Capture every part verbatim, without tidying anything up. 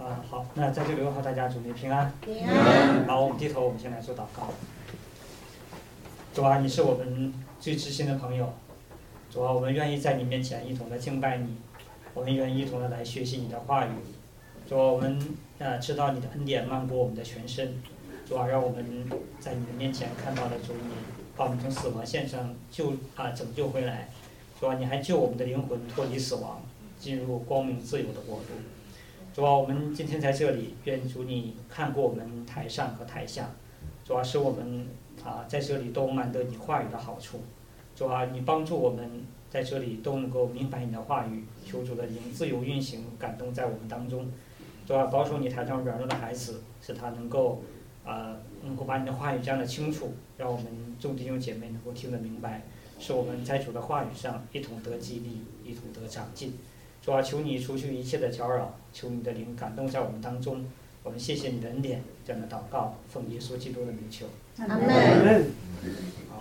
啊，好，那在这里问候大家，主内平安。 平安。 好，我们低头，我们先来做祷告。主啊，你是我们最知心的朋友。主啊，我们愿意在你面前一同的敬拜你，我们愿意一同的来学习你的话语。主啊，我们呃知道你的恩典漫过我们的全身。主啊，让我们在你的面前看到了主，你把我们从死亡线上救啊拯救回来。主啊，你还救我们的灵魂脱离死亡，进入光明自由的国度。主啊，我们今天在这里，愿主你看过我们台上和台下。主啊，使我们啊在这里都满得你话语的好处。主啊，你帮助我们在这里都能够明白你的话语，求主的灵自由运行，感动在我们当中。主啊，保守你台上软弱的孩子，使他能够啊能够把你的话语讲得清楚，让我们众弟兄姐妹能够听得明白，使我们在主的话语上一同得激励，一同得长进。主啊，求你除去一切的搅扰，求你的灵感动在我们当中。我们谢谢你的恩典，这样的祷告，奉耶稣基督的名求。 阿门。 好，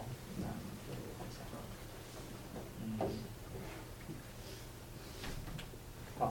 嗯，好，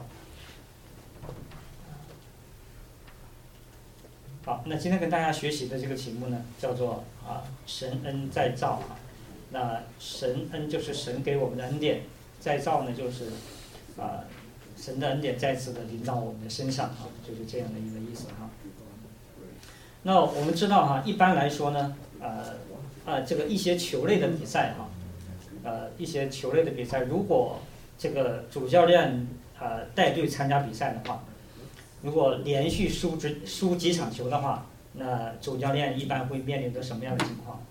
好，那今天跟大家学习的这个题目呢，叫做啊神恩再造啊。那神恩就是神给我们的恩典，再造呢就是啊。神的恩典再次的临到我们的身上啊，就是这样的一个意思哈。那我们知道哈，一般来说呢，呃呃，这个一些球类的比赛哈，呃，一些球类的比赛，如果这个主教练呃带队参加比赛的话，如果连续输几输几场球的话，那主教练一般会面临着什么样的情况？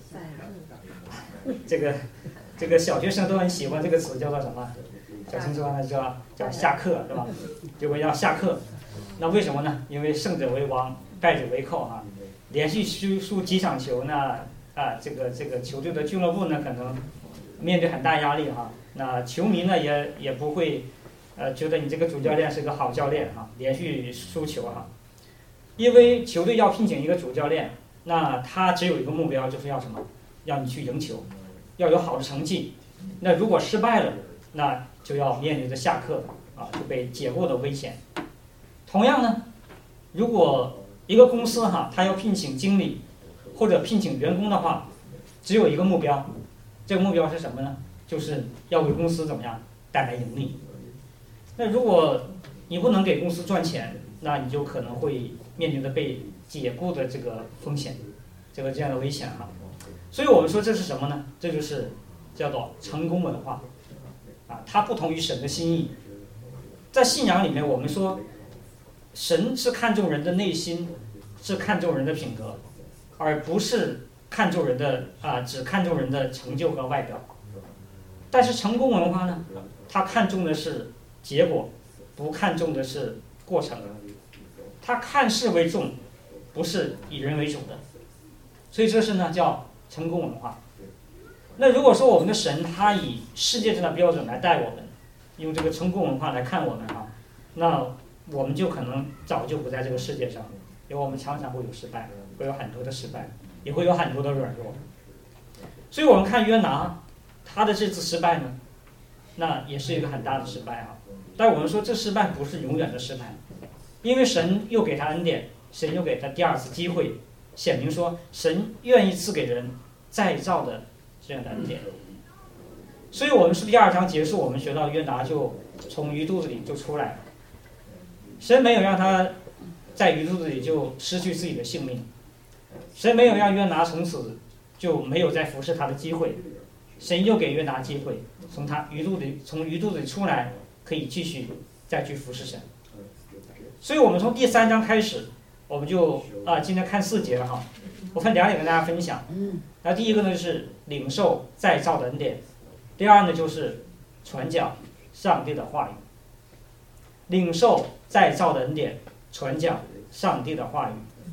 这个这个小学生都很喜欢这个词，叫做什么？小青说呢叫叫下课是吧？就会要下课，那为什么呢？因为胜者为王，败者为寇啊。连续输输几场球呢，啊，这个这个球队的俱乐部呢可能面对很大压力哈。那球迷呢也也不会呃觉得你这个主教练是个好教练哈，连续输球哈。因为球队要聘请一个主教练，那他只有一个目标，就是要什么？要你去赢球，要有好的成绩。那如果失败了，那就要面临着下课啊，就被解雇的危险。同样呢，如果一个公司哈，他要聘请经理或者聘请员工的话，只有一个目标，这个目标是什么呢？就是要给公司怎么样带来盈利。那如果你不能给公司赚钱，那你就可能会面临着被解雇的这个风险，这个这样的危险哈。所以我们说这是什么呢？这就是叫做成功文化。啊，它不同于神的心意。在信仰里面，我们说，神是看重人的内心，是看重人的品格，而不是看重人的啊，只看重人的成就和外表。但是成功文化呢，它看重的是结果，不看重的是过程。它看事为重，不是以人为主的。所以这是呢叫成功文化。那如果说我们的神他以世界上的标准来带我们，用这个成功文化来看我们哈，那我们就可能早就不在这个世界上了，因为我们常常会有失败，会有很多的失败，也会有很多的软弱。所以我们看约拿他的这次失败呢，那也是一个很大的失败啊。但我们说这失败不是永远的失败，因为神又给他恩典，神又给他第二次机会，显明说神愿意赐给人再造的这样的恩典。所以我们是第二章结束，我们学到约拿就从鱼肚子里就出来了，神没有让他在鱼肚子里就失去自己的性命，神没有让约拿从此就没有再服侍他的机会，神又给约拿机会，从他鱼肚子里从鱼肚子里出来，可以继续再去服侍神。所以我们从第三章开始，我们就啊今天看四节了哈，我分两点跟大家分享。那第一个呢是领受再造的恩典，第二呢就是传讲上帝的话语。领受再造的恩典，传讲上帝的话语。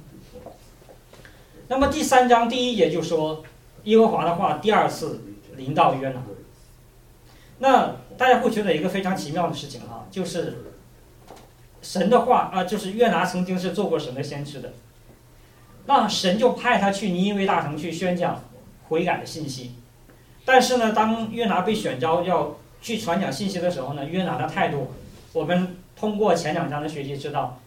那么第三章第一节就说耶和华的话第二次临到约拿。那大家会觉得一个非常奇妙的事情哈，就是神的话啊，就是约拿曾经是做过神的先知的，那神就派他去尼尼微大城去宣讲悔改的信息。但是呢，当约拿被选召要去传讲信息的时候呢，约拿的态度，我们通过前两章的学习知道，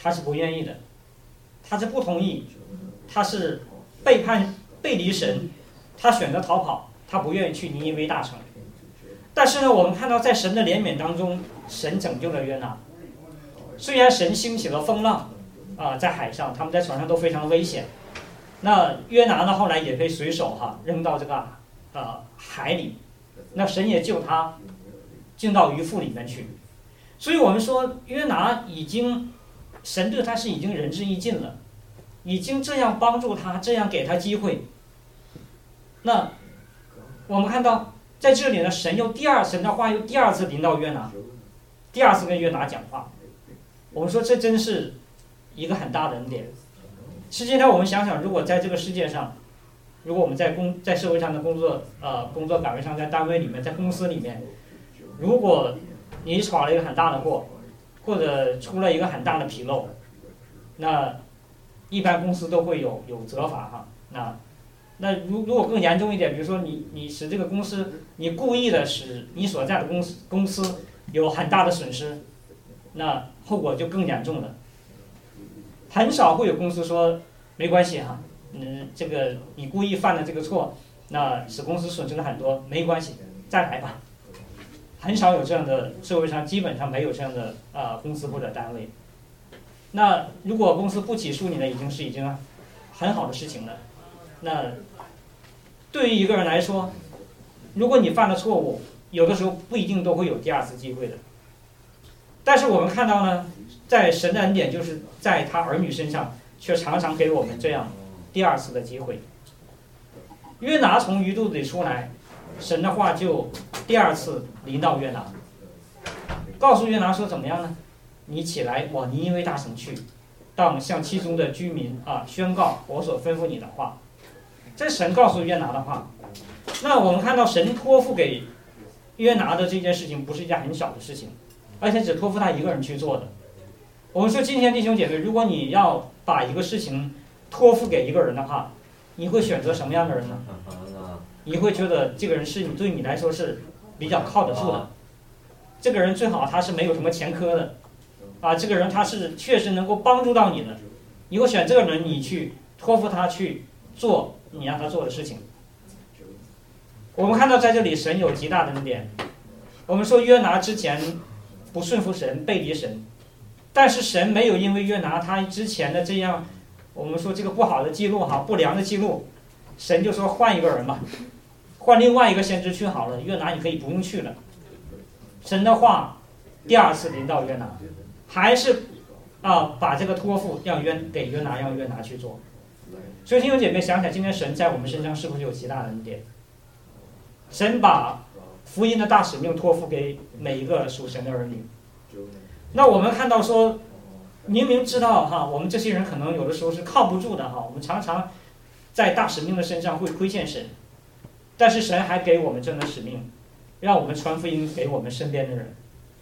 他是不愿意的，他是不同意，他是背叛背离神，他选择逃跑，他不愿意去尼尼微大城。但是呢，我们看到在神的怜悯当中，神拯救了约拿。虽然神兴起了风浪啊、呃，在海上，他们在船上都非常的危险。那约拿呢，后来也被随手哈、啊、扔到这个呃海里，那神也救他进到鱼腹里面去。所以我们说约拿已经，神对他是已经仁至义尽了，已经这样帮助他，这样给他机会。那我们看到在这里呢，神又第二神的话又第二次临到约拿，第二次跟约拿讲话。我们说这真是一个很大的恩典。实际上我们想想，如果在这个世界上，如果我们在工在社会上的工作呃工作岗位上，在单位里面，在公司里面，如果你闯了一个很大的祸，或者出了一个很大的纰漏，那一般公司都会有有责罚哈。那那如如果更严重一点，比如说你你使这个公司，你故意的使你所在的公司公司有很大的损失，那后果就更严重了。很少会有公司说没关系哈，嗯，这个你故意犯了这个错，那使公司损失了很多，没关系，再来吧。很少有这样的，社会上基本上没有这样的呃公司或者单位。那如果公司不起诉你呢，已经是已经很好的事情了。那对于一个人来说，如果你犯了错误，有的时候不一定都会有第二次机会的。但是我们看到呢，在神的恩典就是在他儿女身上，却常常给我们这样第二次的机会。约拿从鱼肚子里出来，神的话就第二次临到约拿，告诉约拿说怎么样呢？你起来往尼尼微大城去，当向其中的居民啊宣告我所吩咐你的话。这是神告诉约拿的话。那我们看到神托付给约拿的这件事情不是一件很小的事情，而且只托付他一个人去做的。我们说今天弟兄姐妹，如果你要把一个事情托付给一个人的话，你会选择什么样的人呢？你会觉得这个人是你对你来说是比较靠得住的，这个人最好他是没有什么前科的，啊，这个人他是确实能够帮助到你的，你会选这个人，你去托付他去做你让他做的事情。我们看到在这里神有极大的恩典。我们说约拿之前不顺服神，背离神，但是神没有因为约拿他之前的这样我们说这个不好的记录哈，不良的记录，神就说换一个人吧，换另外一个先知去好了，约拿你可以不用去了。神的话第二次临到约拿，还是啊把这个托付让约给约拿，让约拿去做。所以弟兄姐妹想想，今天神在我们身上是不是有极大的恩典？神把福音的大使命托付给每一个属神的儿女。那我们看到说，明明知道哈，我们这些人可能有的时候是靠不住的哈，我们常常在大使命的身上会亏欠神，但是神还给我们这样的使命，让我们传福音给我们身边的人。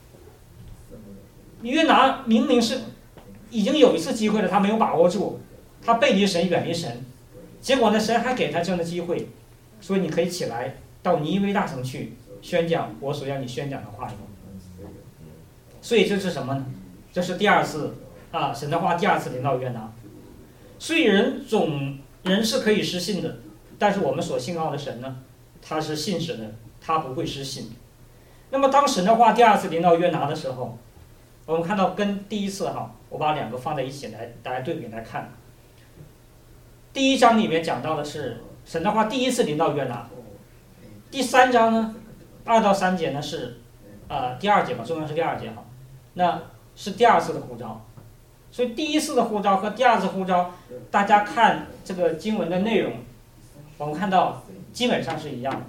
约拿明明是已经有一次机会了，他没有把握住，他背离神，远离神，结果呢，神还给他这样的机会，说你可以起来到尼尼微大城去宣讲我所要你宣讲的话语。所以这是什么呢？这是第二次啊，神的话第二次临到约拿。所以人总人是可以失信的，但是我们所信靠的神呢，他是信实的，他不会失信。那么当神的话第二次临到约拿的时候，我们看到跟第一次哈，我把两个放在一起来大家对比来看。第一章里面讲到的是神的话第一次临到约拿，第三章呢二到三节呢是呃第二节吧，中文是第二节哈，那是第二次的呼召。所以第一次的呼召和第二次呼召，大家看这个经文的内容，我们看到基本上是一样的，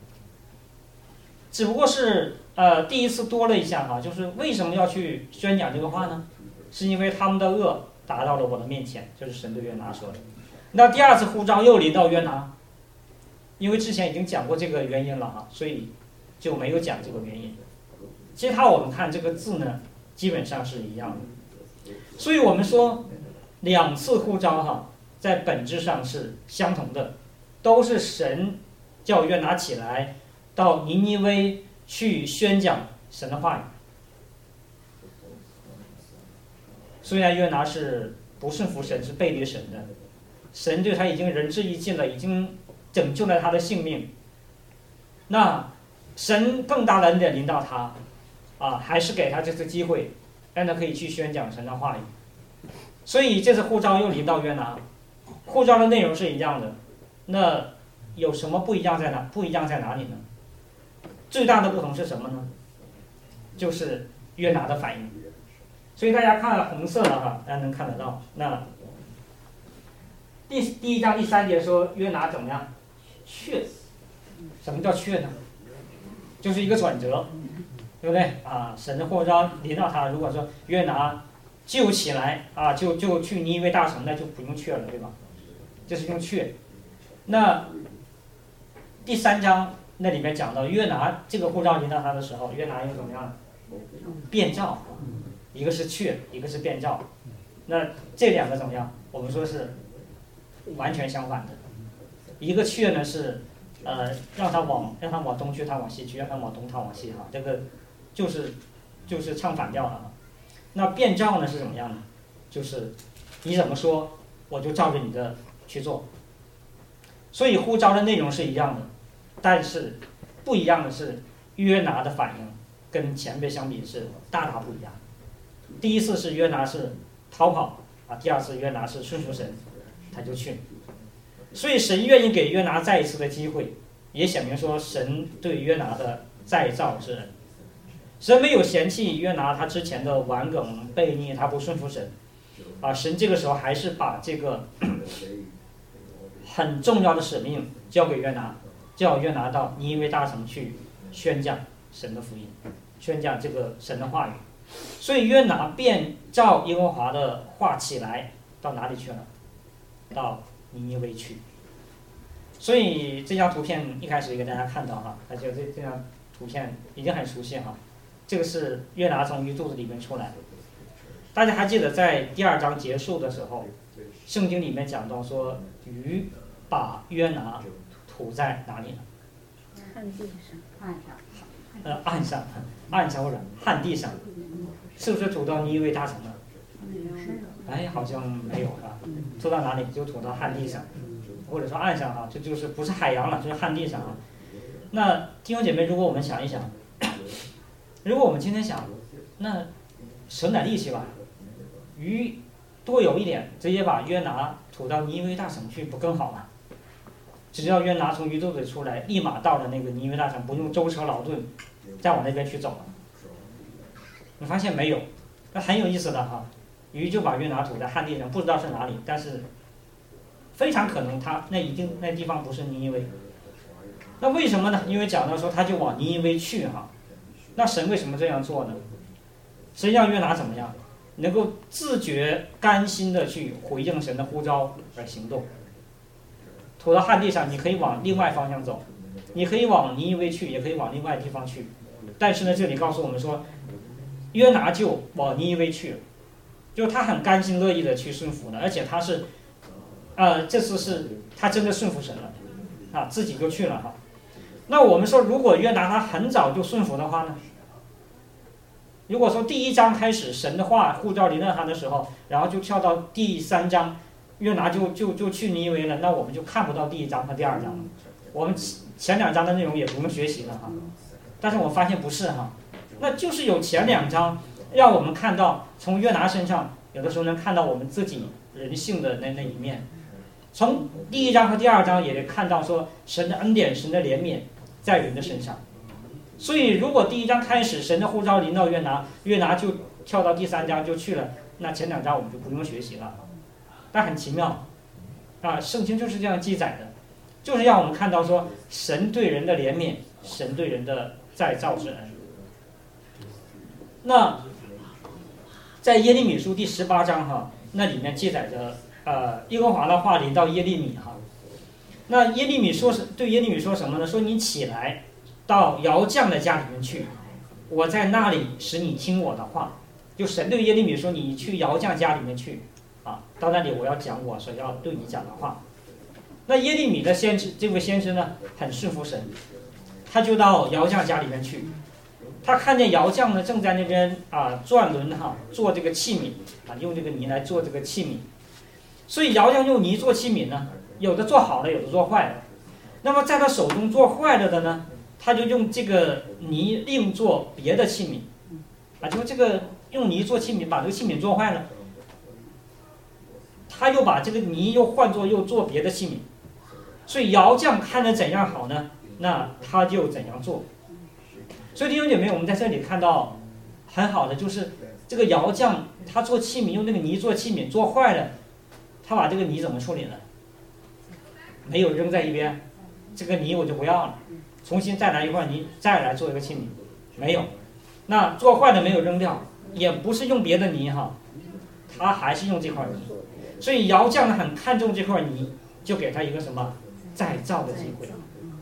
只不过是呃第一次多了一项哈，就是为什么要去宣讲这个话呢？是因为他们的恶达到了我的面前，就是神对约拿说的。那第二次呼召又临到约拿，因为之前已经讲过这个原因了哈，所以就没有讲这个原因。其他我们看这个字呢，基本上是一样的。所以我们说两次呼召哈，在本质上是相同的，都是神叫约拿起来到尼尼微去宣讲神的话语。 虽然约拿是不顺服神，是背离神的，神对他已经仁至义尽了，已经拯救了他的性命。那神更大的恩典临到他，啊，还是给他这次机会，让他可以去宣讲神的话语。所以这次呼召又临到约拿，呼召的内容是一样的，那有什么不一样在哪？不一样在哪里呢？最大的不同是什么呢？就是约拿的反应。所以大家看红色的哈，大家能看得到。那第第一章第三节说约拿怎么样？却。什么叫却呢？就是一个转折，对不对啊？神的呼召临到他，如果说约拿就起来啊，就就去尼尼微大城，那就不用却了，对吧？这是用却。那第三章那里面讲到约拿这个呼召临到他的时候，约拿又怎么样？变召，一个是却，一个是变召。那这两个怎么样？我们说是完全相反的。一个却呢是呃让他往让他往东去，他往西去；让他往东，他往西哈。这个就是就是唱反调了啊。那变召呢是怎么样呢？就是你怎么说，我就照着你的去做。所以呼召的内容是一样的，但是不一样的是约拿的反应跟前辈相比是大大不一样。第一次是约拿是逃跑啊，第二次约拿是顺服神，他就去。所以神愿意给约拿再一次的机会，也显明说神对约拿的再造之恩。神没有嫌弃约拿他之前的顽梗悖逆，他不顺服神啊，神这个时候还是把这个很重要的使命交给约拿，叫约拿到尼尼微大城去宣讲神的福音，宣讲这个神的话语。所以约拿便照耶和华的话起来，到哪里去了？到尼尼微去。所以这张图片一开始也给大家看到哈，而且这这张图片已经很熟悉哈。这个是约拿从鱼肚子里面出来。大家还记得在第二章结束的时候，圣经里面讲到说鱼把约拿吐在哪里呢？ 旱地上，岸上。 呃，岸上，岸上或者旱地上，是不是吐到尼尼微大城了？哎，好像没有啊。吐到哪里？就吐到旱地上，或者说岸上啊，这就是不是海洋了，就是旱地上啊。那弟兄姐妹，如果我们想一想，如果我们今天想，那省点力气吧，鱼多游一点，直接把约拿吐到尼尼微大城去，不更好吗？只要约拿从鱼肚子出来，立马到了那个尼尼微大城，不用舟车劳顿，再往那边去走了。你发现没有？那很有意思的哈，鱼就把约拿吐在旱地上，不知道是哪里，但是非常可能他那一定那地方不是尼尼微。那为什么呢？因为讲到说他就往尼尼微去哈。那神为什么这样做呢？神让约拿怎么样？能够自觉甘心的去回应神的呼召而行动。吐到旱地上，你可以往另外方向走，你可以往尼尼微去，也可以往另外地方去。但是呢，这里告诉我们说，约拿就往尼尼微去了，就他很甘心乐意的去顺服的，而且他是，呃，这次是他真的顺服神了，啊，自己就去了哈。那我们说，如果约拿他很早就顺服的话呢？如果说第一章开始神的话呼召临到他的时候，然后就跳到第三章，约拿就就就去尼尼微了，那我们就看不到第一章和第二章了。我们前两章的内容也不用学习了哈。但是我发现不是哈，那就是有前两章让我们看到从约拿身上，有的时候能看到我们自己人性的那那一面。从第一章和第二章也看到说神的恩典、神的怜悯在人的身上。所以如果第一章开始神的呼召临到约拿，约拿就跳到第三章就去了，那前两章我们就不用学习了。但很奇妙啊，圣经就是这样记载的，就是让我们看到说神对人的怜悯，神对人的再造之恩。那在耶利米书第十八章哈，那里面记载着呃耶和华的话临到耶利米哈。那耶利米说是对耶利米说什么呢？说你起来到窑匠的家里面去，我在那里使你听我的话。就神对耶利米说，你去窑匠家里面去啊，到那里我要讲我所要对你讲的话。那耶利米的先知，这位先知呢很顺服神，他就到窑匠家里面去。 他看见窑匠呢正在那边啊转轮哈，做这个器皿啊，用这个泥来做这个器皿。所以窑匠用泥做器皿呢，有的做好了，有的做坏了。那么在他手中做坏了的呢，他就用这个泥另做别的器皿啊，就这个用泥做器皿，把这个器皿做坏了，他又把这个泥又换作又做别的器皿。所以窑匠看着怎样好呢，那他就怎样做。所以弟兄姐妹，我们在这里看到很好的就是这个窑匠他做器皿，用那个泥做器皿做坏了，他把这个泥怎么处理呢？没有扔在一边，这个泥我就不要了，重新再来一块泥再来做一个器皿，没有。那做坏了没有扔掉，也不是用别的泥哈，他还是用这块泥。所以窑匠呢很看重这块泥，就给他一个什么再造的机会。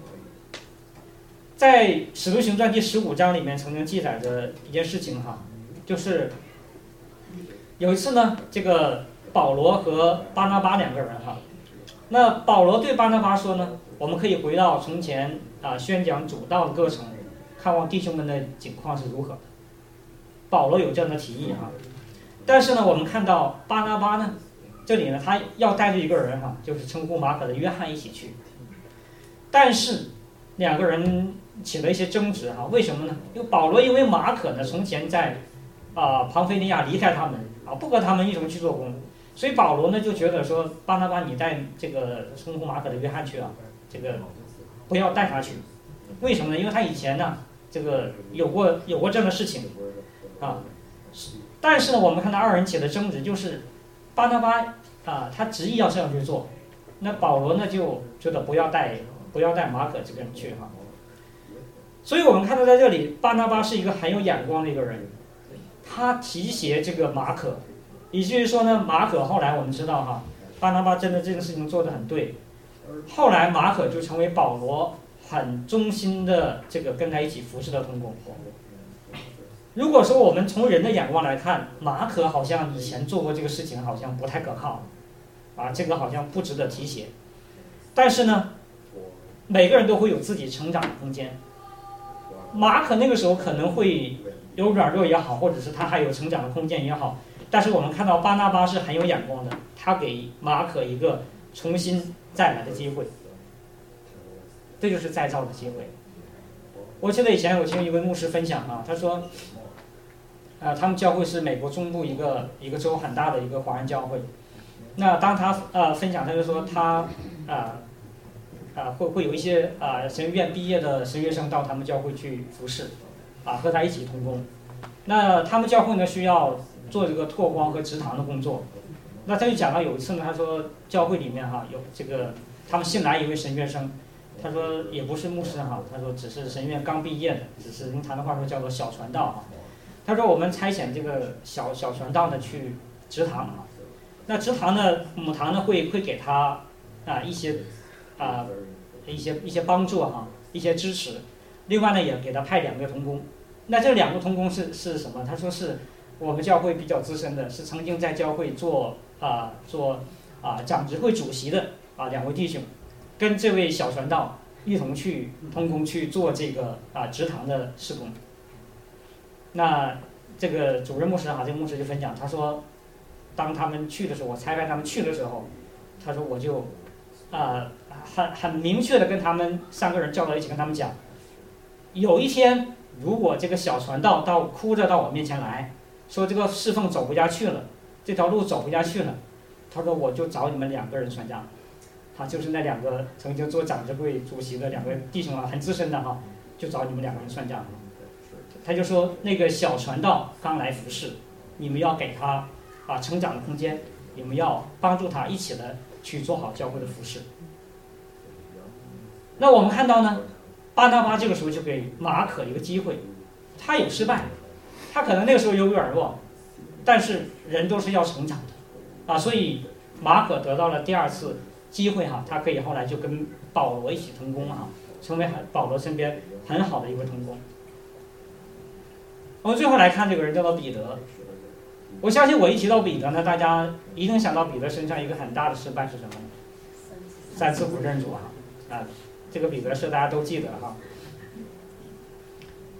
在《使徒行传》第十五章里面曾经记载着一件事情哈，就是有一次呢，这个保罗和巴拿巴两个人哈，那保罗对巴拿巴说呢，我们可以回到从前啊宣讲主道的过程，看望弟兄们的景况是如何。保罗有这样的提议哈，但是呢，我们看到巴拿巴呢，这里呢他要带着一个人哈，就是称呼马可的约翰一起去，但是两个人起了一些争执哈，为什么呢？因为保罗因为马可呢从前在啊庞菲利亚离开他们啊，不和他们一同去做工，所以保罗呢就觉得说，巴拿巴你带这个称呼马可的约翰去啊，这个不要带他去。为什么呢？因为他以前呢这个有过有过这样的事情啊。但是呢，我们看到二人起的争执，就是巴拿巴啊他执意要这样去做，那保罗呢就觉得不要带不要带马可这个人去哈。所以我们看到在这里，巴拿巴是一个很有眼光的一个人，他提携这个马可，以至于说呢，马可后来我们知道哈，巴拿巴真的这个事情做得很对，后来马可就成为保罗很忠心的这个跟他一起服侍的同工。如果说我们从人的眼光来看，马可好像以前做过这个事情，好像不太可靠，啊，这个好像不值得提携。但是呢，每个人都会有自己成长的空间。马可那个时候可能会有软弱也好，或者是他还有成长的空间也好，但是我们看到巴拿巴是很有眼光的，他给马可一个重新再来的机会，这就是再造的机会。我记得以前我听一位牧师分享啊，他说，呃，他们教会是美国中部一个一个州很大的一个华人教会。那当他呃分享，他就说他啊啊、呃呃、会会有一些啊、呃、神学院毕业的神学生到他们教会去服侍，啊和他一起同工。那他们教会呢需要做这个拓荒和植堂的工作。那他就讲到有一次呢，他说教会里面哈有这个他们新来一位神学生。他说也不是牧师哈，他说只是神院刚毕业的，只是用他的话说叫做小传道哈。他说我们差遣这个小小传道呢去植堂啊，那植堂呢母堂呢会会给他啊一些啊一些一些帮助哈，一些支持，另外呢也给他派两个同工。那这两个同工是是什么？他说是我们教会比较资深的，是曾经在教会做啊做啊长执会主席的啊两位弟兄。跟这位小传道一同去同工去做这个啊植堂的事工。那这个主任牧师哈，这个牧师就分享，他说，当他们去的时候，我差派他们去的时候，他说我就啊很很明确的跟他们三个人叫到一起，跟他们讲，有一天如果这个小传道到哭着到我面前来说这个侍奉走不下去了，这条路走不下去了，他说我就找你们两个人算账。啊，就是那两个曾经做长执会主席的两个弟兄啊，很资深的哈，就找你们两个人算账。他就说那个小传道刚来服侍，你们要给他啊成长的空间，你们要帮助他一起的去做好教会的服侍。那我们看到呢，巴拿巴这个时候就给马可一个机会，他有失败，他可能那个时候有软弱，但是人都是要成长的啊，所以马可得到了第二次机会哈，他可以后来就跟保罗一起同工哈，成为保罗身边很好的一位同工。我们最后来看这个人叫做彼得，我相信我一提到彼得呢，大家一定想到彼得身上一个很大的失败是什么呢？三次不认主哈啊，这个彼得是大家都记得哈。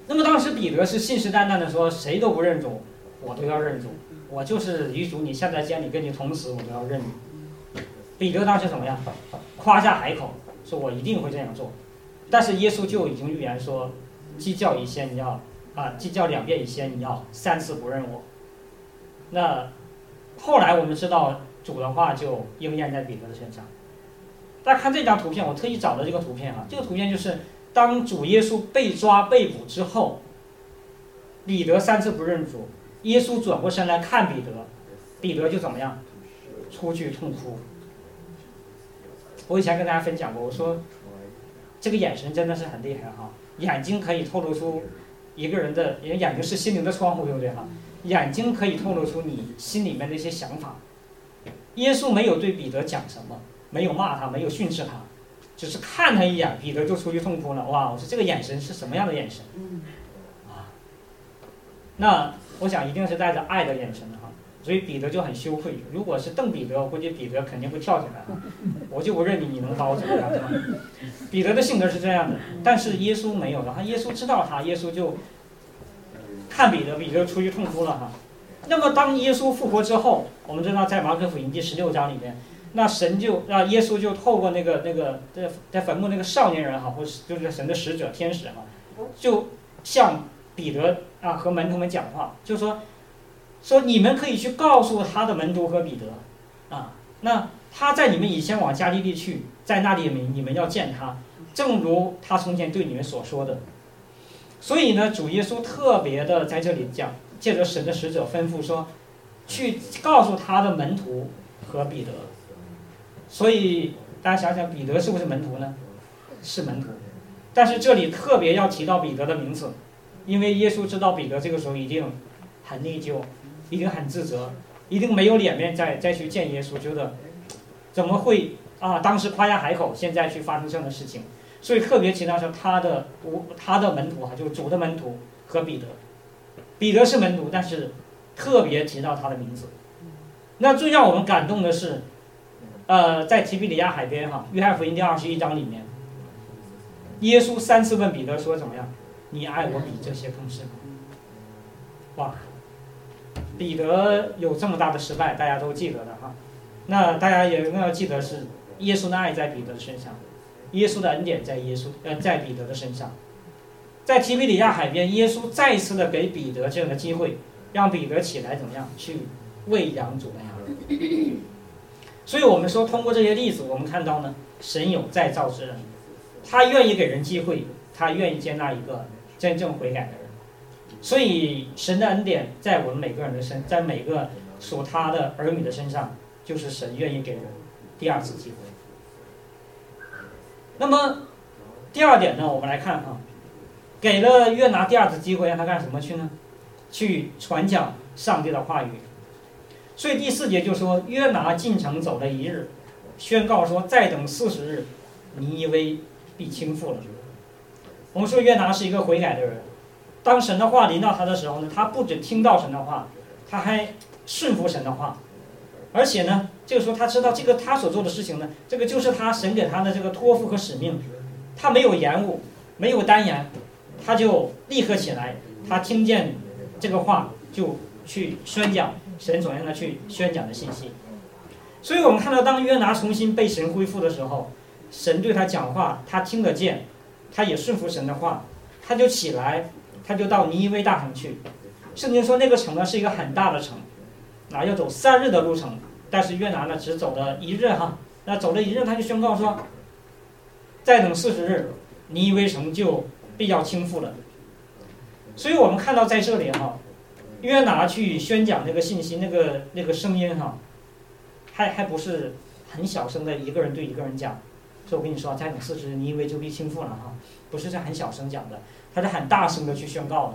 那么当时彼得是信誓旦旦的说，谁都不认主，我都要认主，我就是与主你现在监里跟你同死，我都要认你。彼得当时怎么样？夸下海口，说我一定会这样做。但是耶稣就已经预言说，鸡叫一先你要啊，鸡叫两遍以先你要三次不认我。那后来我们知道主的话就应验在彼得的身上。大家看这张图片，我特意找了这个图片啊，这个图片就是当主耶稣被抓被捕之后，彼得三次不认主，耶稣转过身来看彼得，彼得就怎么样？出去痛哭。我以前跟大家分享过，我说这个眼神真的是很厉害哈，眼睛可以透露出一个人的，因为眼睛是心灵的窗户，对不对哈？眼睛可以透露出你心里面的一些想法。耶稣没有对彼得讲什么，没有骂他，没有训斥他，只是看他一眼，彼得就出去痛哭了。哇，我说这个眼神是什么样的眼神？啊，那我想一定是带着爱的眼神哈。所以彼得就很羞愧。如果是邓彼得，我估计彼得肯定会跳起来啊！我就不认你，你能把我怎么样？是吧？彼得的性格是这样的，但是耶稣没有的。他耶稣知道他，耶稣就看彼得，彼得出去痛哭了哈。那么当耶稣复活之后，我们知道在马可福音第十六章里面，那神就让耶稣就透过那个那个在在坟墓那个少年人哈，或是就是神的使者天使哈，就向彼得啊和门徒们讲话，就说。说你们可以去告诉他的门徒和彼得，啊，那他在你们以前往加利利去，在那里你们要见他，正如他从前对你们所说的。所以呢，主耶稣特别的在这里讲，借着神的使者吩咐说，去告诉他的门徒和彼得。所以大家想想，彼得是不是门徒呢？是门徒，但是这里特别要提到彼得的名字，因为耶稣知道彼得这个时候一定很内疚。一定很自责，一定没有脸面再再去见耶稣，觉得怎么会啊？当时夸下海口，现在去发生这样的事情，所以特别提到说他的他的门徒哈，就是主的门徒和彼得。彼得是门徒，但是特别提到他的名字。那最让我们感动的是，呃，在提比里亚海边哈，约翰福音第二十一章里面，耶稣三次问彼得说怎么样？你爱我比这些更深吗？哇！彼得有这么大的失败，大家都记得的哈。那大家也更要记得是耶稣的爱在彼得的身上，耶稣的恩典在耶稣呃在彼得的身上。在提比里亚海边，耶稣再一次的给彼得这样的机会，让彼得起来怎么样去喂养主的羊。所以我们说，通过这些例子，我们看到呢，神有再造之恩，他愿意给人机会，他愿意接纳一个真正悔改的人。所以神的恩典在我们每个人的身，在每个属他的儿女的身上，就是神愿意给人第二次机会。那么第二点呢，我们来看哈，给了约拿第二次机会，让他干什么去呢？去传讲上帝的话语。所以第四节就说，约拿进城走了一日，宣告说再等四十日，尼尼微必倾覆了。我们说约拿是一个悔改的人。当神的话临到他的时候呢，他不只听到神的话，他还顺服神的话，而且呢，这个时候他知道这个他所做的事情呢，这个就是他神给他的这个托付和使命，他没有延误，没有单言，他就立刻起来，他听见这个话就去宣讲神所让他去宣讲的信息。所以我们看到，当约拿重新被神恢复的时候，神对他讲话，他听得见，他也顺服神的话，他就起来。他就到尼尼微大城去，圣经说那个城呢是一个很大的城，啊，要走三日的路程，但是约拿呢只走了一日哈，那走了一日他就宣告说，再等四十日，尼尼微城就必要倾覆了。所以我们看到在这里哈，约拿去宣讲那个信息，那个那个声音哈，还还不是很小声的一个人对一个人讲，所以我跟你说，再等四十日，尼尼微就必倾覆了哈，不是在很小声讲的。他是很大声的去宣告的。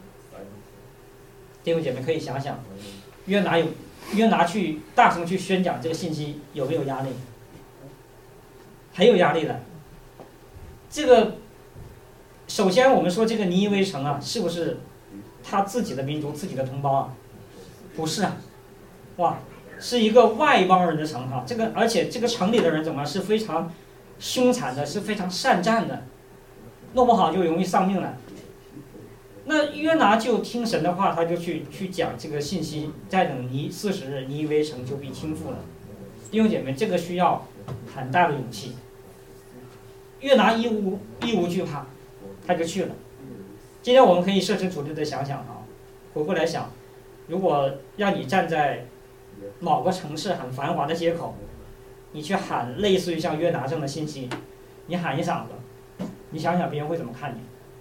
弟兄姐妹可以想想，约拿有约拿去大声去宣讲这个信息，有没有压力？很有压力的。这个首先我们说这个尼尼微城啊，是不是他自己的民族、自己的同胞啊？不是啊，哇，是一个外邦人的城哈。这个而且这个城里的人怎么是非常凶残的，是非常善战的。弄不好就容易丧命了。 那约拿就听神的话，他就去去讲这个信息，再等尼四十日，尼为城就必倾覆了。弟兄姐妹，这个需要很大的勇气。约拿一无一无惧怕，他就去了。今天我们可以设身处地的想想啊，回过来想，如果让你站在某个城市很繁华的街口，你去喊类似于像约拿这样的信息，你喊一嗓子，你想想别人会怎么看你？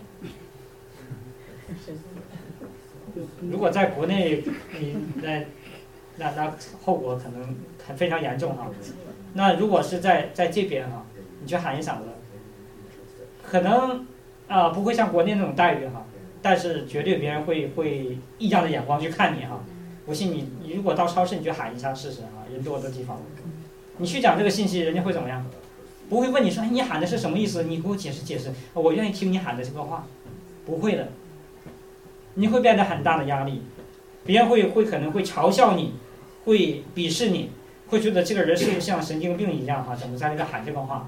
如果在国内，你那那那后果可能很非常严重哈。那如果是在在这边哈，你去喊一嗓子，可能啊、呃、不会像国内那种待遇哈，但是绝对别人会会异样的眼光去看你哈。不信你你如果到超市你去喊一下试试啊，人多的地方，你去讲这个信息，人家会怎么样？不会问你说，哎，你喊的是什么意思？你给我解释解释，我愿意听你喊的这个话。不会的，你会变得很大的压力，别人会会可能会嘲笑你，会鄙视你，会觉得这个人是不是像神经病一样哈、啊？怎么在那边喊这个话？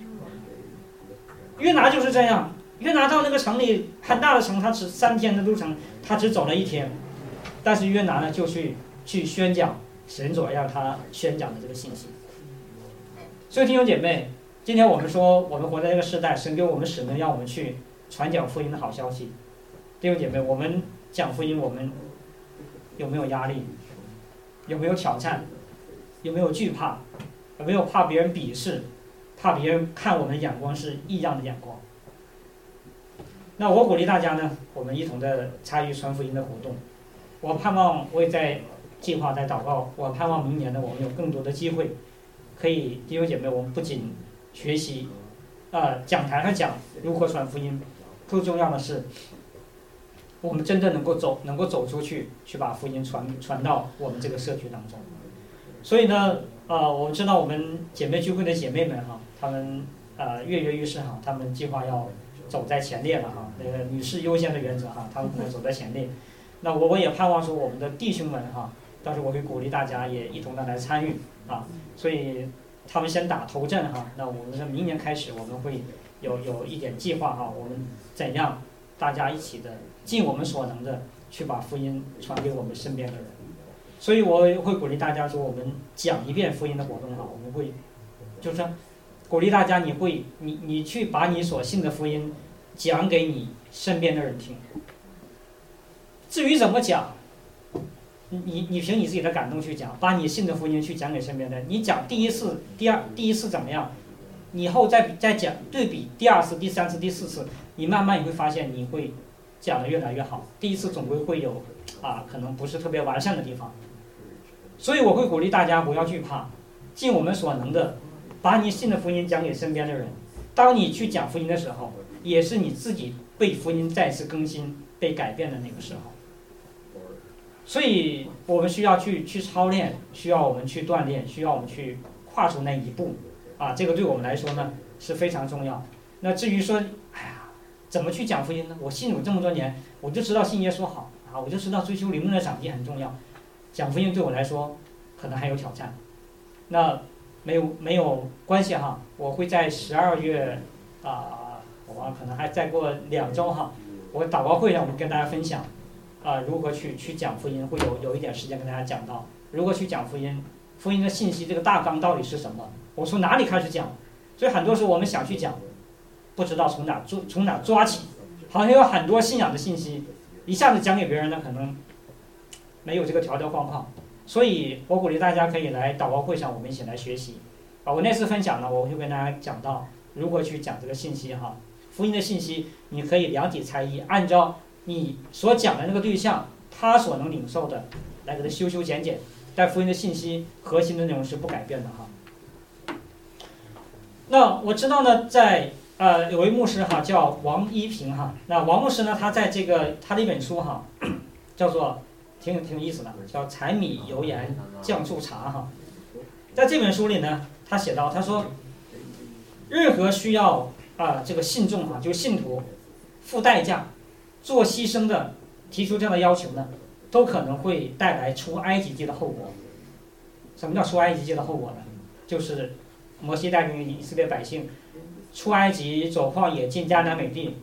约拿就是这样，约拿到那个城里很大的城，他只三天的路程，他只走了一天，但是约拿呢就去去宣讲神所让他宣讲的这个信息。所以弟兄姐妹，今天我们说我们活在这个时代，神给我们使命，让我们去传讲福音的好消息。弟兄姐妹，我们讲福音，我们有没有压力？有没有挑战？有没有惧怕？有没有怕别人鄙视？怕别人看我们的眼光是异样的眼光？那我鼓励大家呢，我们一同的参与传福音的活动。我盼望，我也在计划，在祷告。我盼望明年呢，我们有更多的机会，可以弟兄姐妹，我们不仅学习，呃，讲台上讲如何传福音，更重要的是，我们真正能够走，能够走出去，去把福音传传到我们这个社区当中。所以呢，呃，我们知道我们姐妹聚会的姐妹们哈，她们呃跃跃欲试哈，她们计划要走在前列了哈，那个女士优先的原则哈，她们可能走在前列。那我我也盼望说我们的弟兄们哈，到时候我会鼓励大家也一同的来参与啊，所以他们先打头阵哈，那我们是明年开始我们会有有一点计划哈，我们怎样大家一起的尽我们所能的去把福音传给我们身边的人。所以我会鼓励大家说，我们讲一遍福音的活动哈，我们会就是说鼓励大家，你会你你去把你所信的福音讲给你身边的人听。至于怎么讲，你你凭你自己的感动去讲，把你信的福音去讲给身边的人。你讲第一次、第二第一次怎么样，你以后再再讲对比第二次、第三次、第四次，你慢慢你会发现你会讲得越来越好。第一次总归会有啊，可能不是特别完善的地方。所以我会鼓励大家不要惧怕，尽我们所能的把你信的福音讲给身边的人。当你去讲福音的时候，也是你自己被福音再次更新、被改变的那个时候。所以我们需要去去操练，需要我们去锻炼，需要我们去跨出那一步啊！这个对我们来说呢是非常重要。那至于说，哎呀，怎么去讲福音呢？我信主这么多年，我就知道信耶稣好啊，我就知道追求灵命的长进很重要。讲福音对我来说可能还有挑战，那没有没有关系哈，我会在十二月啊，我忘了可能还再过两周哈，我祷告会上我们跟大家分享啊，如何去去讲福音，会有有一点时间跟大家讲到如何去讲福音，福音的信息这个大纲到底是什么，我从哪里开始讲。所以很多时候我们想去讲，不知道从哪抓从哪抓起，好像有很多信仰的信息，一下子讲给别人呢，可能没有这个条条框框。所以我鼓励大家可以来祷告会上，我们一起来学习。啊，我那次分享呢，我会跟大家讲到如何去讲这个信息哈。福音的信息，你可以量体裁衣，按照你所讲的那个对象，他所能领受的，来给他修修剪剪。但福音的信息核心的内容是不改变的哈。那我知道呢，在呃有位牧师哈叫王一平哈，那王牧师呢，他在这个他的一本书哈，叫做。挺挺有意思的，叫柴米油盐酱醋茶哈。在这本书里呢，他写到，他说，任何需要啊、呃、这个信众啊，就是信徒付代价、做牺牲的，提出这样的要求呢，都可能会带来出埃及记的后果。什么叫出埃及记的后果呢？就是摩西带领以色列百姓出埃及，走旷野，进迦南美地，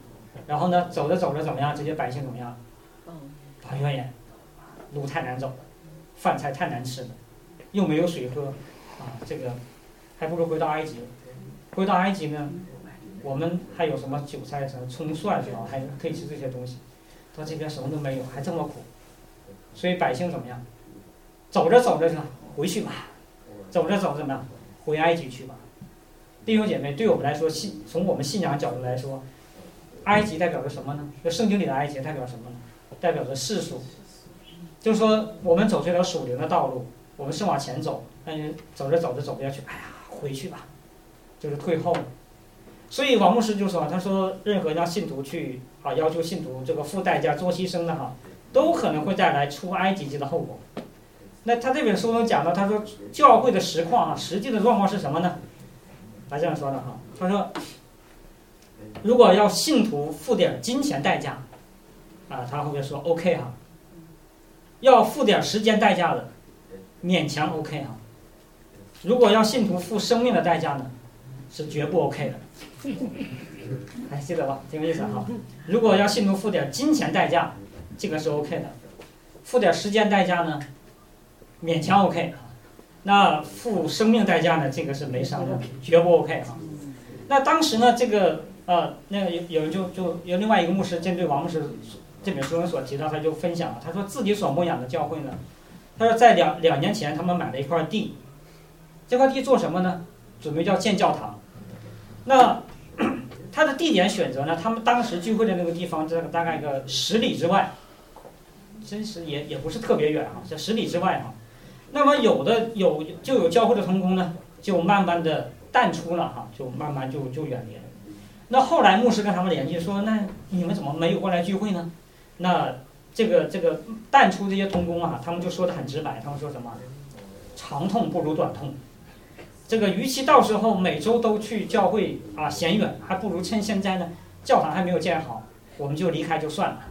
然后呢，走着走着怎么样？这些百姓怎么样？发怨言，路太难走了，饭菜太难吃了，又没有水喝，啊，这个还不如回到埃及。回到埃及呢，我们还有什么韭菜、什么葱蒜是吧？还可以吃这些东西。到这边什么都没有，还这么苦，所以百姓怎么样？走着走着就回去吧，走着走着怎么样？回埃及去吧。弟兄姐妹，对我们来说，信从我们信仰角度来说，埃及代表着什么呢？这圣经里的埃及代表什么呢？代表着世俗，就是说我们走这条属灵的道路，我们是往前走，但是走着走着走不下去，哎呀，回去吧，就是退后了。所以王牧师就说，他说任何让信徒去啊要求信徒这个付代价做牺牲的哈，都可能会带来出埃及记的后果。那他这本书中讲到，他说教会的实况啊，实际的状况是什么呢？他这样说的哈，他说，如果要信徒付点金钱代价，啊，他后面说 OK 哈，要付点时间代价的，勉强 OK 哈。如果要信徒付生命的代价呢，是绝不 OK 的。还记得吧？挺有意思哈。如果要信徒付点金钱代价，这个是 OK 的；付点时间代价呢，勉强 OK 啊。那付生命代价呢？这个是没商量，绝不 OK 啊。那当时呢，这个呃，那个有有人就就有另外一个牧师针对王牧师这本书中所提到，他就分享了，他说自己所牧养的教会呢，他说在两两年前他们买了一块地，这块地做什么呢？准备叫建教堂。那他的地点选择呢？他们当时聚会的那个地方，这个大概个十里之外，真是也也不是特别远哈，在十里之外哈。那么有的有就有教会的同工呢，就慢慢的淡出了哈，就慢慢就就远离了。那后来牧师跟他们联系说，那你们怎么没有过来聚会呢？那这个这个淡出这些同工啊，他们就说的很直白，他们说什么？长痛不如短痛。这个与其到时候每周都去教会啊嫌远，还不如趁现在呢教堂还没有建好，我们就离开就算了。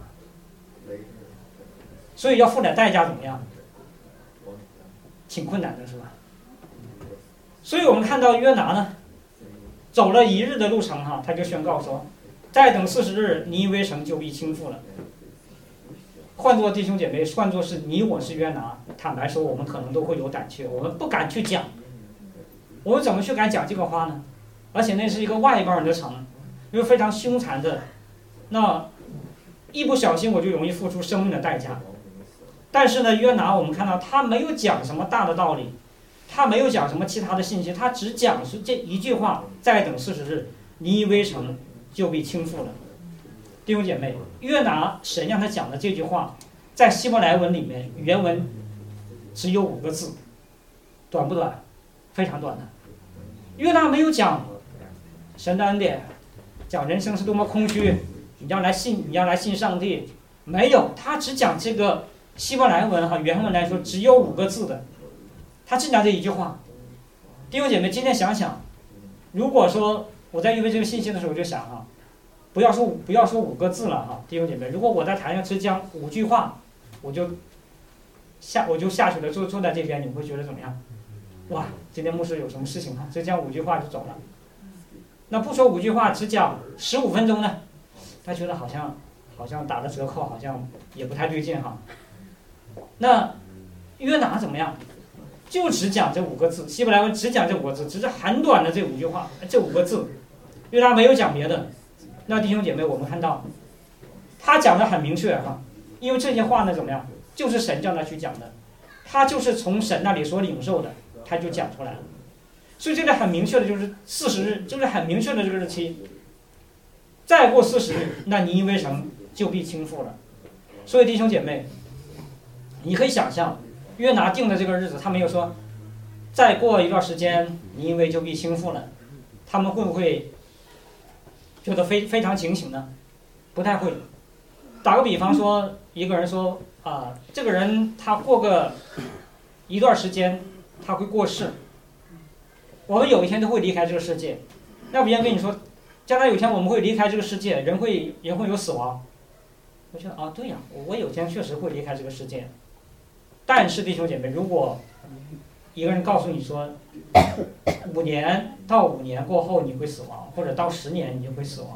所以要付点代价怎么样？挺困难的是吧？所以我们看到约拿呢，走了一日的路程哈，他就宣告说，再等四十日，尼尼微城就必倾覆了。换作弟兄姐妹，换作是你我是约拿，坦白说，我们可能都会有胆怯，我们不敢去讲。我们怎么去敢讲这个话呢？而且那是一个外邦人的城，又非常凶残的，那一不小心我就容易付出生命的代价。但是呢，约拿我们看到他没有讲什么大的道理，他没有讲什么其他的信息，他只讲是这一句话：再等四十日，尼尼微城就被倾覆了。弟兄姐妹，约拿神让他讲的这句话，在希伯来文里面原文只有五个字，短不短？非常短的。约拿没有讲神的恩典，讲人生是多么空虚，你要来信，你要来信上帝，没有，他只讲这个希伯来文哈，原文来说只有五个字的，他只讲这一句话。弟兄姐妹，今天想想，如果说我在预备这个信息的时候，我就想哈，不要说不要说五个字了哈，弟兄姐妹，如果我在台上只讲五句话，我就下我就下去了，坐坐在这边，你会觉得怎么样？哇，今天牧师有什么事情啊？只讲五句话就走了。那不说五句话，只讲十五分钟呢？他觉得好像好像打了折扣，好像也不太对劲哈。那约拿怎么样？就只讲这五个字，希伯来文只讲这五个字，只是很短的这五句话，这五个字，约拿没有讲别的。那弟兄姐妹，我们看到他讲的很明确哈，因为这些话呢怎么样，就是神叫他去讲的，他就是从神那里所领受的。他就讲出来了，所以这个很明确的就是四十日，就是很明确的这个日期。再过四十日，那尼尼微城就必倾覆了。所以弟兄姐妹，你可以想象，约拿定的这个日子，他没有说再过一段时间尼尼微就必倾覆了，他们会不会觉得非非常警醒呢？不太会。打个比方说，一个人说啊，这个人他过个一段时间。他会过世，我们有一天都会离开这个世界。要别人跟你说，将来有一天我们会离开这个世界，人会人会有死亡。我觉得啊，对呀，我有一天确实会离开这个世界。但是弟兄姐妹，如果一个人告诉你说，五年到五年过后你会死亡，或者到十年你就会死亡，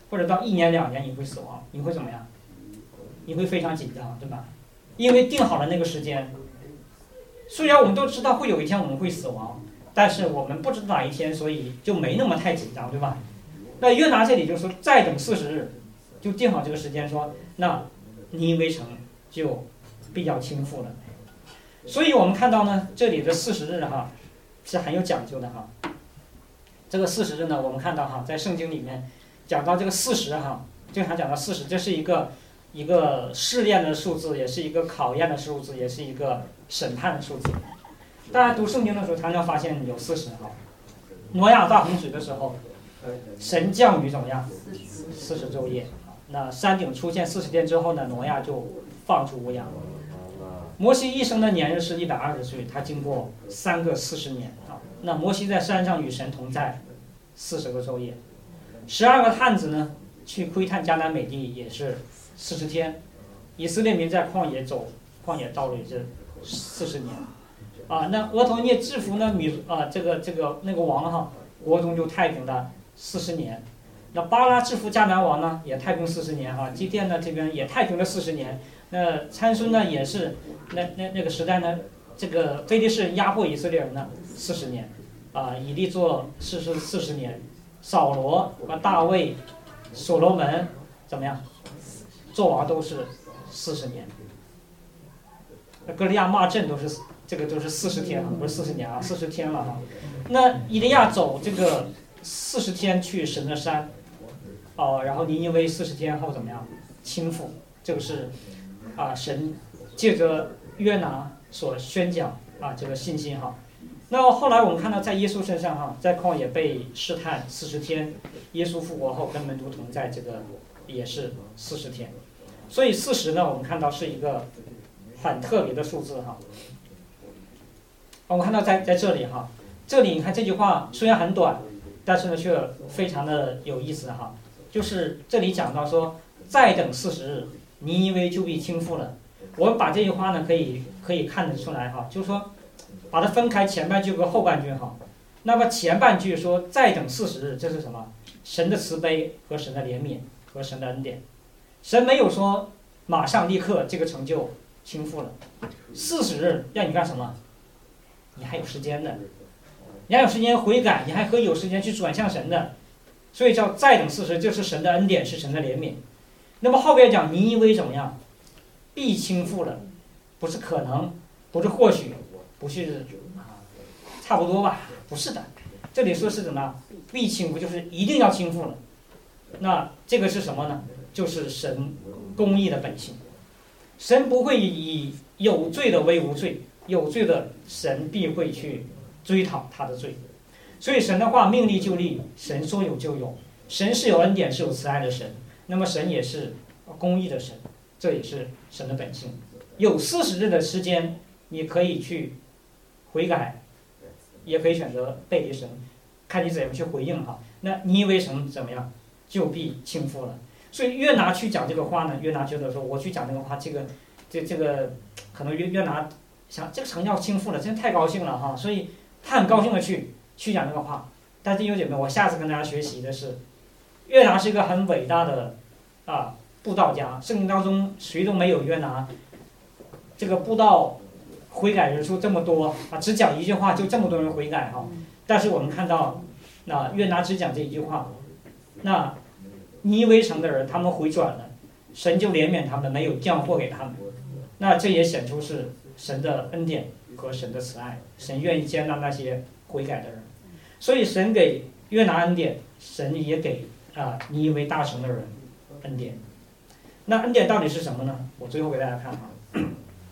或者到一年两年你会死亡，你会怎么样？你会非常紧张，对吧？因为定好了那个时间。虽然我们都知道会有一天我们会死亡，但是我们不知道哪一天，所以就没那么太紧张，对吧？那约拿这里就说再等四十日，就定好这个时间说，那尼尼微城就必要倾覆了。所以我们看到呢，这里的四十日哈是很有讲究的哈。这个四十日呢，我们看到哈，在圣经里面讲到这个四十哈，经常讲到四十，这是一个一个试炼的数字，也是一个考验的数字，也是一个审判的数字。大家读圣经的时候，常常发现有四十哈。挪亚大洪水的时候，神降雨怎么样？四十昼夜。那山顶出现四十天之后呢，挪亚就放出乌鸦。摩西一生的年日是一百二十岁，他经过三个四十年啊。那摩西在山上与神同在四十个昼夜，十二个探子呢去窥探迦南美地也是四十天，以色列民在旷野走旷野道路也是四十年啊。那俄陀涅制服呢米啊这个这个那个王哈，国中就太平了四十年。那巴拉制服迦南王呢也太平四十年哈，基甸呢这边也太平了四十年。那参孙呢也是那那那个时代呢，这个非利士压迫以色列人呢四十年，啊，以利做士是四十年，扫罗和大卫、所罗门怎么样，做王都是四十年。那歌利亚骂阵都是这个都是四十天啊，不是四十年啊，四十天了哈。那以利亚走这个四十天去神的山，哦，然后尼尼微四十天后怎么样倾覆，这个是。啊，神借着约拿所宣讲啊这个信心哈。那后来我们看到在耶稣身上哈，在旷野被试探四十天，耶稣复活后跟门徒同在，这个也是四十天。所以四十呢，我们看到是一个很特别的数字哈。我们看到在在这里哈，这里你看这句话虽然很短，但是呢却非常的有意思哈。就是这里讲到说，再等四十日。尼尼微就必倾覆了。我们把这句话呢，可以可以看得出来哈，就是说，把它分开前半句和后半句哈。那么前半句说再等四十日，这是什么？神的慈悲和神的怜悯和神的恩典。神没有说马上立刻这个成就倾覆了。四十日让你干什么？你还有时间的，你还有时间悔改，你还可以有时间去转向神的。所以叫再等四十，就是神的恩典，是神的怜悯。那么后边讲尼尼微怎么样？必倾覆了，不是可能，不是或许，不是啊，差不多吧？不是的，这里说是什么？必倾覆，就是一定要倾覆了。那这个是什么呢？就是神公义的本性。神不会以有罪的为无罪，有罪的神必会去追讨他的罪。所以神的话命立就立，神说有就有，神是有恩典，是有慈爱的神。那么神也是公义的神，这也是神的本性。有四十日的时间，你可以去悔改，也可以选择背离神，看你怎样去回应哈。那尼尼微城怎么样，就必倾覆了。所以约拿去讲这个话呢，约拿觉得说我去讲这个话，这个这这个可能约约拿想这个城要倾覆了，真太高兴了哈，所以他很高兴的去去讲这个话。但弟兄姐妹，我下次跟大家学习的是，约拿是一个很伟大的啊布道家，圣经当中谁都没有约拿这个布道悔改人数这么多啊，只讲一句话就这么多人悔改哈。但是我们看到，那约拿只讲这一句话，那尼尼微城的人他们回转了，神就怜悯他们，没有降祸给他们。那这也显出是神的恩典和神的慈爱，神愿意接纳那些悔改的人。所以神给约拿恩典，神也给啊尼尼微大城的人恩典。那恩典到底是什么呢？我最后给大家看哈。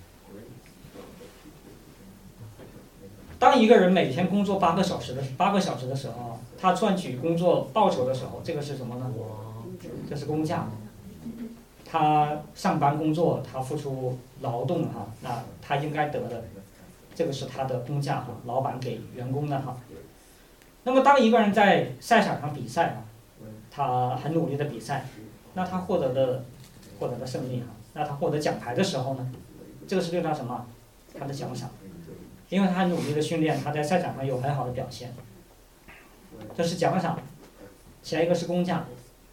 当一个人每天工作八个小时的八个小时的时候，他赚取工作报酬的时候，这个是什么呢？这是工价。他上班工作，他付出劳动哈，那他应该得的，这个是他的工价哈，老板给员工的哈。那么当一个人在赛场上比赛啊，他很努力的比赛，那他获得的获得的胜利哈，那他获得奖牌的时候呢，这个是对他什么？他的奖赏，因为他努力的训练，他在赛场上有很好的表现，这是奖赏。下一个是工价，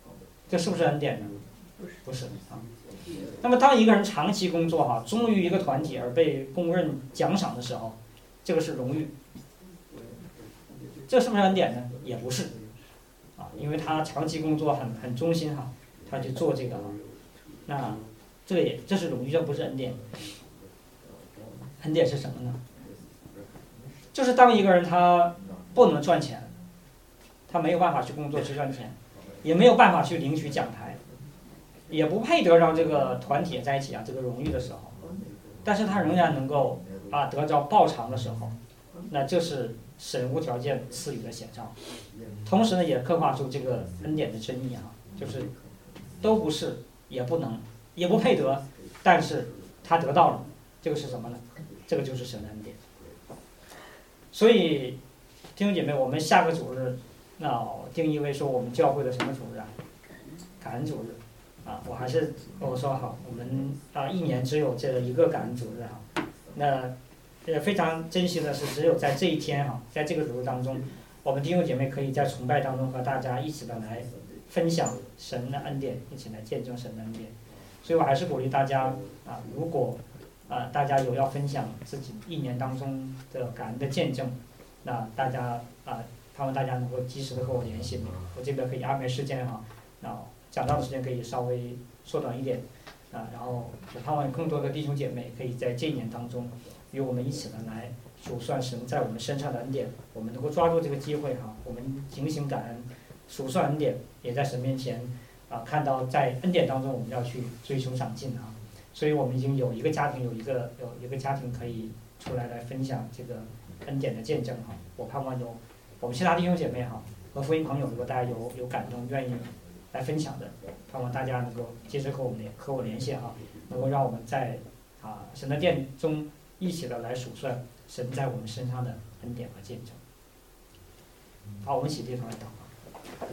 这是不是恩典呢？不是啊。那么当一个人长期工作哈，忠于一个团体而被公认奖赏的时候，这个是荣誉。这是不是恩典呢？也不是啊，因为他长期工作很很忠心哈，他去做这个哈，那这个也这是荣誉，这不是恩典。恩典是什么呢？就是当一个人他不能赚钱，他没有办法去工作去赚钱，也没有办法去领取奖牌，也不配得让这个团体在一起啊这个荣誉的时候，但是他仍然能够啊得着报偿的时候，那这是神无条件赐予的显照。同时呢，也刻画出这个恩典的真意啊，就是都不是，也不能，也不配得，但是他得到了，这个是什么呢？这个就是神的恩典。所以弟兄姐妹，我们下个主日，那定义为说我们教会的什么主日啊？感恩主日啊！我还是我说好，我们啊一年只有这一个感恩主日哈。那也非常珍惜的是，只有在这一天哈，在这个主日当中，我们弟兄姐妹可以在崇拜当中和大家一起的来分享神的恩典，一起来见证神的恩典。所以我还是鼓励大家啊，如果啊大家有要分享自己一年当中的感恩的见证，那大家啊，盼望大家能够及时的和我联系，我这边可以安排时间哈，那讲到的时间可以稍微缩短一点啊，然后我盼望更多的弟兄姐妹可以在这一年当中与我们一起的来数算神在我们身上的恩典，我们能够抓住这个机会哈，我们警醒感恩，数算恩典，也在神面前啊看到在恩典当中我们要去追求长进啊，所以我们已经有一个家庭有一个有一个家庭可以出来来分享这个恩典的见证哈，我盼望有我们其他弟兄姐妹哈和福音朋友，如果大家有有感动愿意来分享的，盼望大家能够接着和我们联和我联系哈，能够让我们在啊神的殿中一起的来数算神在我们身上的恩典和见证。好，我们一起低头来祷告。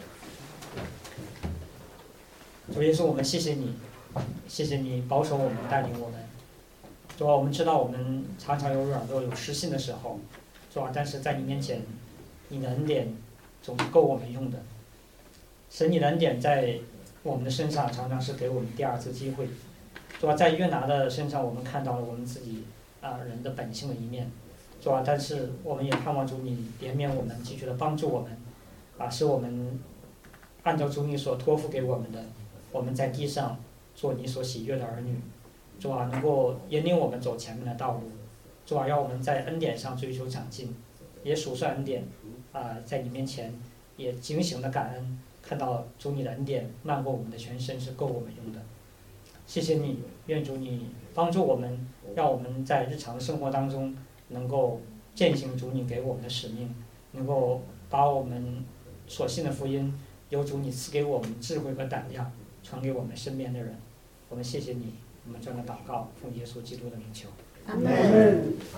主耶稣，我们谢谢你，谢谢你保守我们，带领我们。主啊，我们知道我们常常有软弱、有失信的时候，主啊，但是在你面前，你的恩典总是够我们用的。神，你的恩典在我们的身上常常是给我们第二次机会。主啊，在约拿的身上，我们看到了我们自己啊人的本性的一面。主啊，但是我们也盼望主你怜悯我们，继续的帮助我们，啊，使我们按照主你所托付给我们的，我们在地上做你所喜悦的儿女。主啊，能够引领我们走前面的道路。主啊，让我们在恩典上追求长进，也数算恩典啊，在你面前也警醒的感恩，看到主你的恩典漫过我们的全身，是够我们用的。谢谢你，愿主你帮助我们，让我们在日常生活当中能够践行主你给我们的使命，能够把我们所信的福音由主你赐给我们智慧和胆量传给我们身边的人。我们谢谢你，我们这样的祷告奉耶稣基督的名求。 阿门。